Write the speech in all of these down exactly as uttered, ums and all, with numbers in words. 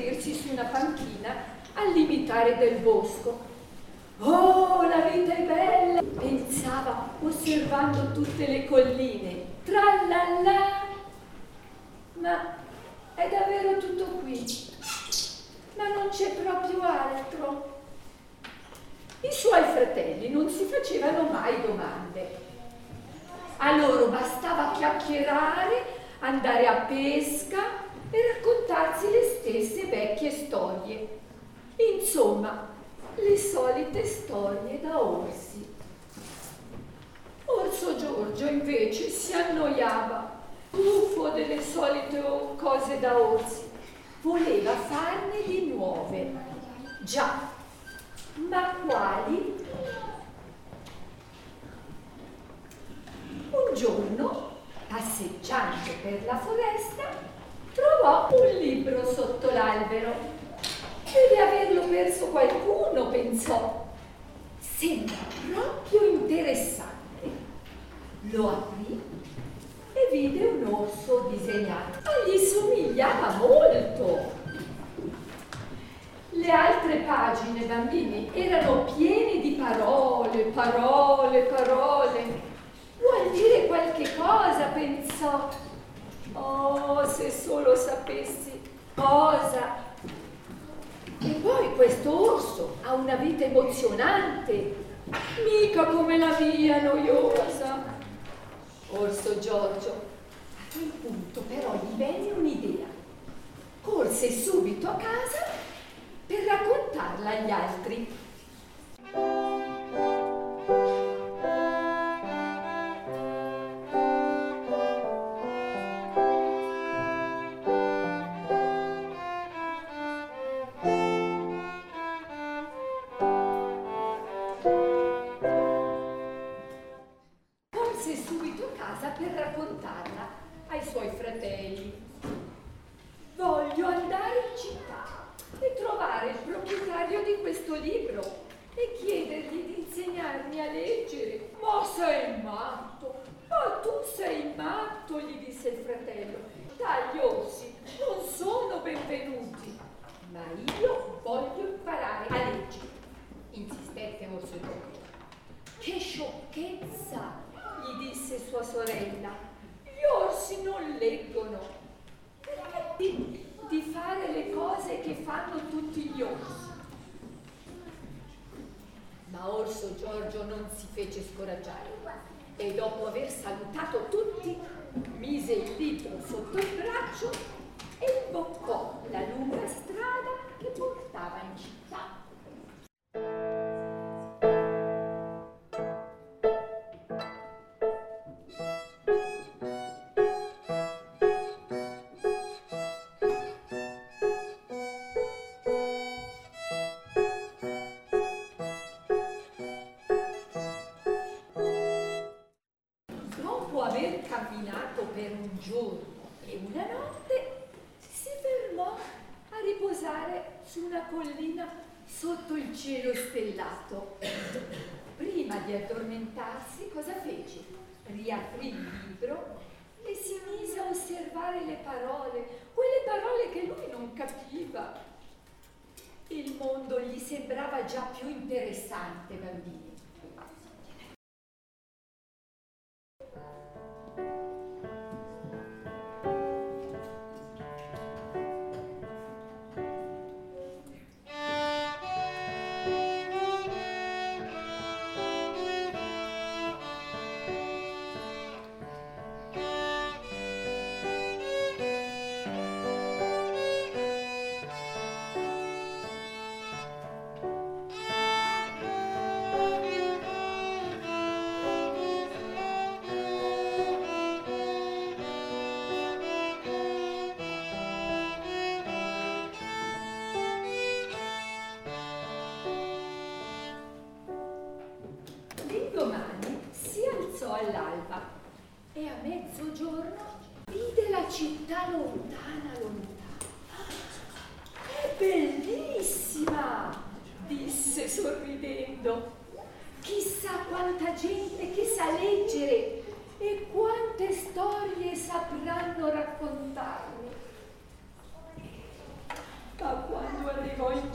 sedersi su una panchina al limitare del bosco. Oh, la vita è bella, pensava osservando tutte le colline. Trallallà! Ma è davvero tutto qui? Ma non c'è proprio altro. I suoi fratelli non si facevano mai domande. A loro bastava chiacchierare, andare a pesca e raccontarsi le stesse vecchie storie. Insomma, le solite storie da orsi. Orso Giorgio invece si annoiava, stufo delle solite cose da orsi. Voleva farne di nuove. Già, ma quali? Un giorno, passeggiando per la foresta, trovò un libro sotto l'albero. Deve averlo perso qualcuno, pensò. Sembra proprio interessante. Lo aprì e vide un orso disegnato. Ma gli somigliava molto. Le altre pagine, bambini, erano piene di parole, parole, parole. Vuol dire qualche cosa, pensò. Oh, se solo sapessi cosa. E poi questo orso ha una vita emozionante, mica come la mia noiosa. Orso Giorgio, a quel punto però gli venne un'idea. Corse subito a casa per raccontarla agli altri. Corse subito a casa per raccontarla ai suoi fratelli. Voglio andare in città e trovare il proprietario di questo libro e chiedergli di insegnarmi a leggere. Ma sei matto, ma tu sei matto, gli disse il fratello. Dagli orsi non sono benvenuti, ma io voglio imparare a leggere, insistette Orso Giorgio. Che sciocchezza, gli disse sua sorella. Gli orsi non leggono. Perché di, di fare le cose che fanno tutti gli orsi? Ma Orso Giorgio non si fece scoraggiare e dopo aver salutato tutti mise il libro sotto il braccio e imboccò la lunga strada che portava in città. Dopo aver camminato per un giorno e una notte, si fermò a riposare su una collina sotto il cielo stellato. Prima di addormentarsi, cosa fece? Riaprì il libro e si mise a osservare le parole, quelle parole che lui non capiva. Il mondo gli sembrava già più interessante, bambini. All'alba e a mezzogiorno vide la città lontana, lontana. È bellissima, disse sorridendo. Chissà quanta gente che sa leggere e quante storie sapranno raccontarmi. Ma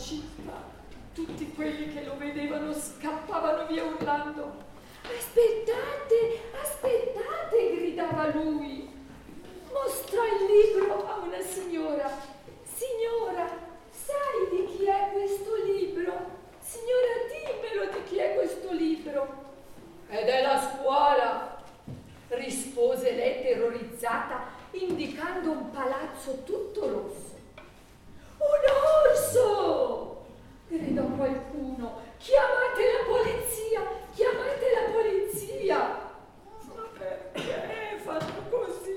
città. Tutti quelli che lo vedevano scappavano via urlando. Aspettate, aspettate, gridava lui. Mostrò il libro a una signora. Signora, sai di chi è questo libro? Signora, dimmelo di chi è questo libro. È della scuola, rispose lei terrorizzata, indicando un palazzo tutto rosso. Un orso! Gridò qualcuno. Chiamate la polizia! Chiamate la polizia! Ma perché fanno così?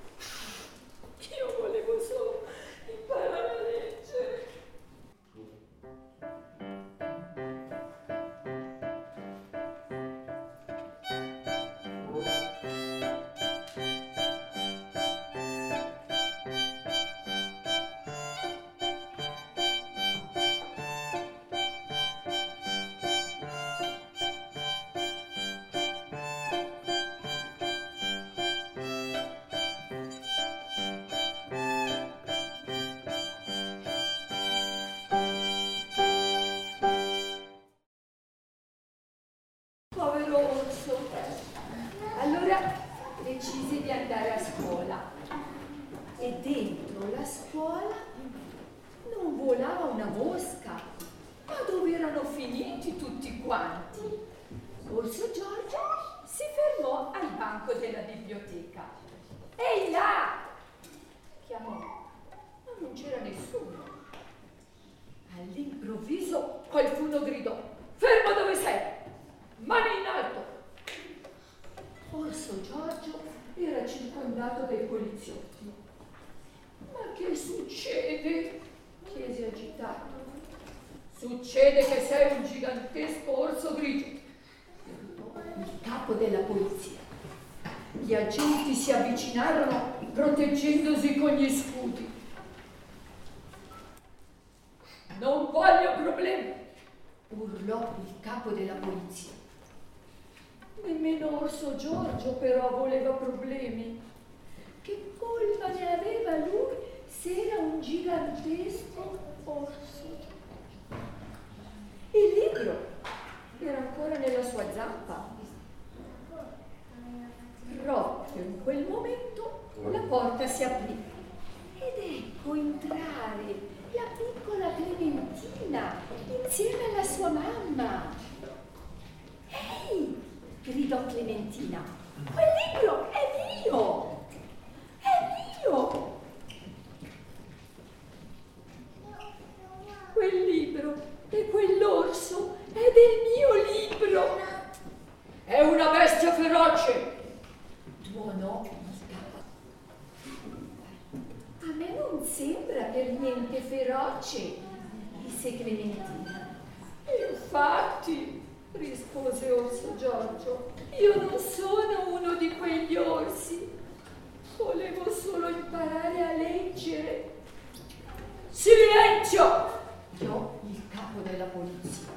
Io volevo solo imparare a leggere. Povero orso. Allora decise di andare a scuola e dentro la scuola non volava una mosca. Ma dove erano finiti tutti quanti? Orso Giorgio si fermò al banco della biblioteca. Ehi là! Chiamò, ma non c'era nessuno. All'improvviso qualcuno gridò: fermo dove sei! Mani in alto! Orso Giorgio era circondato dai poliziotti. Ma che succede? Chiese agitato. Succede che sei un gigantesco orso grigio, il capo della polizia. Gli agenti si avvicinarono proteggendosi con gli scudi. Non voglio problemi, urlò il capo della polizia. Nemmeno Orso Giorgio però voleva problemi. Che colpa ne aveva lui se era un gigantesco orso? Il libro era ancora nella sua zampa. Proprio in quel momento la porta si aprì ed ecco entrare la piccola Clementina insieme alla sua mamma. Ehi! Gridò Clementina. Quel libro è mio! È mio! Quel libro e quell'orso è del mio libro! È una bestia feroce! Tuonò il capo. A me non sembra per niente feroce, disse Clementina. Infatti, rispose Orso Giorgio, io non sono uno di quegli orsi. Volevo solo imparare a leggere. Silenzio! Gridò il capo della polizia.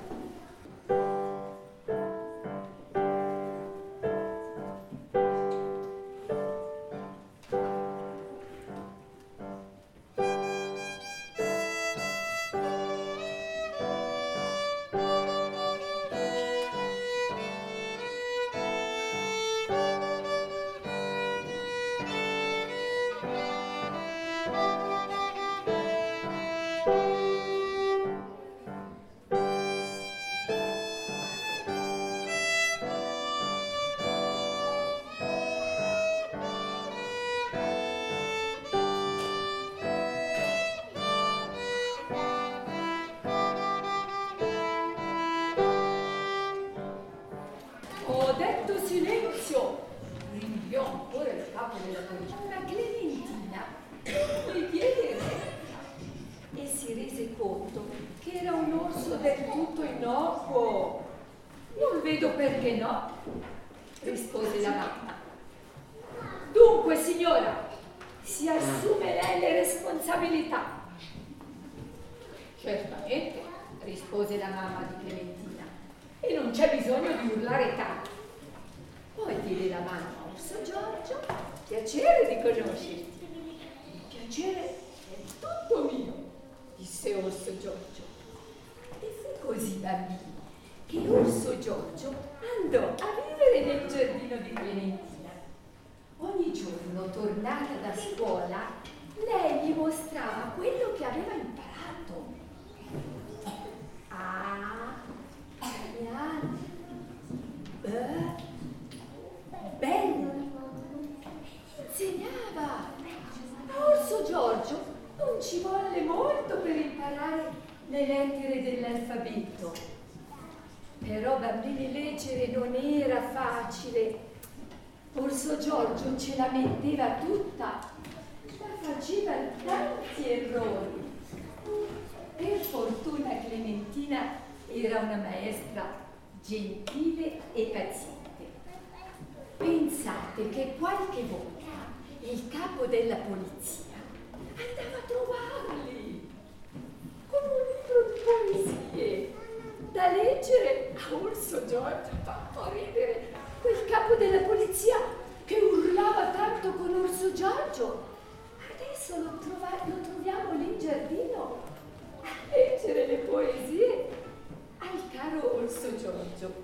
Ho detto silenzio! Rinviò ancora il capo della polizia. Una Clementina non gli diede retta e si rese conto che era un orso del tutto innocuo. Non vedo perché no, rispose la mamma. Dunque, signora, si assume lei le responsabilità? Certamente, rispose la mamma di Clementina. E non c'è bisogno di urlare tanto. Poi diede la mano a Orso Giorgio. Piacere di conoscerti. Il piacere è tutto mio, disse Orso Giorgio. così bambini che Orso Giorgio andò a vivere nel giardino di Clementina. Ogni giorno, tornata da scuola, lei gli mostrava quello che aveva imparato. A, A, B, bello. Insegnava. A Orso Giorgio non ci volle molto per imparare le lettere dell'alfabeto. Però bambini leggere non era facile. Orso Giorgio ce la metteva tutta, ma faceva tanti errori. Per fortuna Clementina era una maestra gentile e paziente. Pensate che qualche volta il capo della polizia andava a trovarli con un libro di poesie da leggere a Orso Giorgio. Fa un po' ridere quel capo della polizia che urlava tanto con Orso Giorgio. Adesso lo, trova- lo troviamo lì in giardino a leggere le poesie al caro Orso Giorgio.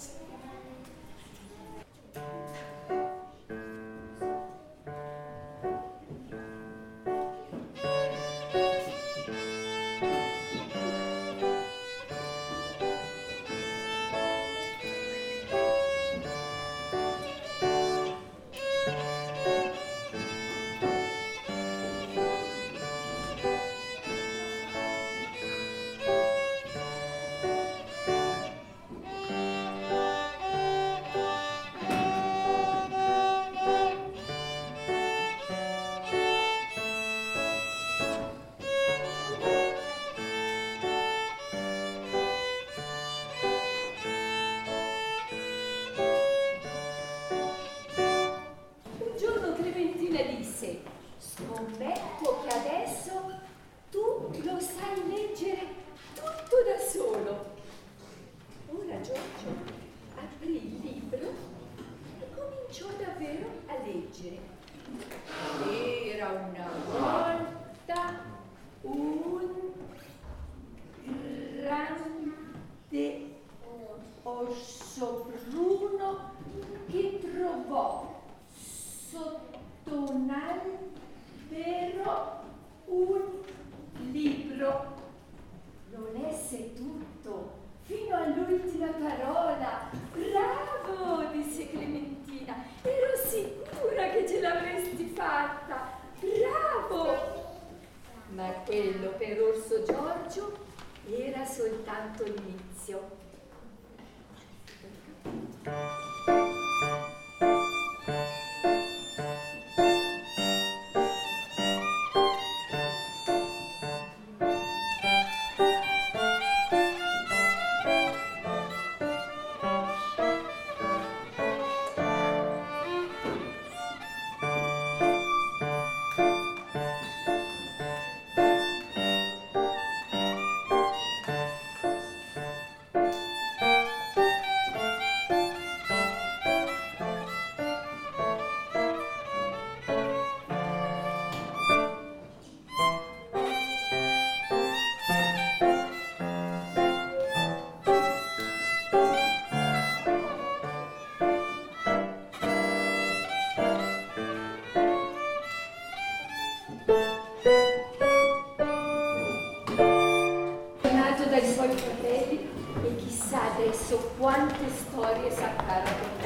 Scommetto che adesso tu lo sai leggere tutto da solo. Ora Giorgio aprì il libro e cominciò davvero a leggere. Era una volta un grande orso bruno che trovò sotto un albero un libro. Lo lesse tutto, fino all'ultima parola. Bravo, disse Clementina. Ero sicura che ce l'avresti fatta. Bravo! Ma quello per Orso Giorgio era soltanto l'inizio. Dai suoi fratelli e chissà adesso quante storie saccarono.